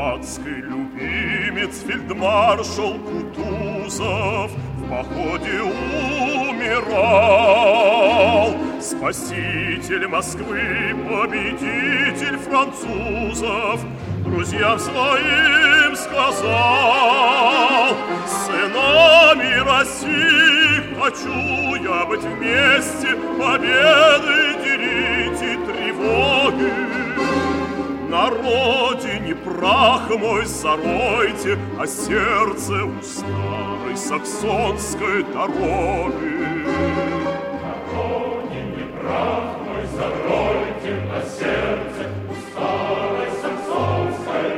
Адский любимец фельдмаршал Кутузов в походе умирал. Спаситель Москвы, победитель французов, друзьям своим сказал: сынами России хочу я быть вместе, победы делить и тревоги. На родине прах мой заройте, а сердце у старой саксонской дороги. На родине прах мой заройте, а сердце у старой саксонской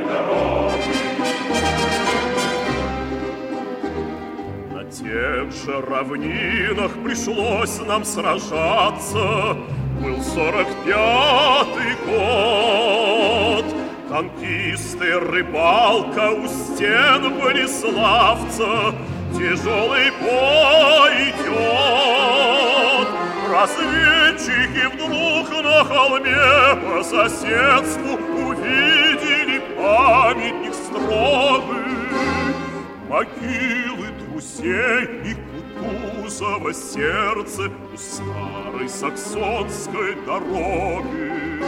дороги. На тех же равнинах пришлось нам сражаться. Был 45-й год. Танкисты, рыбалка у стен Болеславца, тяжелый бой идет. Разведчики вдруг на холме по соседству увидели памятник строгий, могилы друзей и Кутузова сердце у старой саксонской дороги.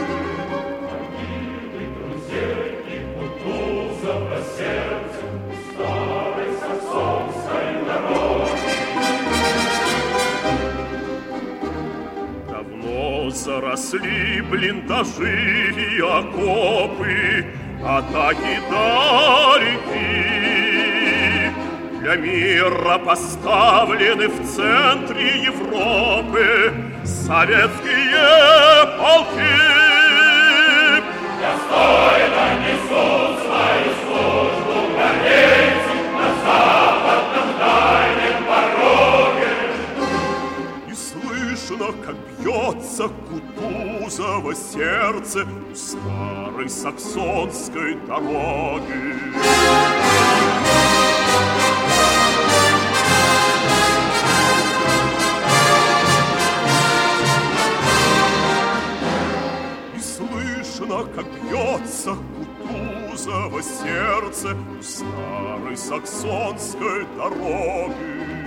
Могилы друзей и Кутузова сердце у старой саксонской дороги. Давно заросли блиндажи и окопы, атаки далеки. Для мира поставлены в центре Европы советские полки. Достойно несут свою службу гвардейцы на западном дальнем пороге. И слышно, как бьется Кутузова сердце у старой саксонской дороги. Как бьется Кутузова сердце у старой саксонской дороги.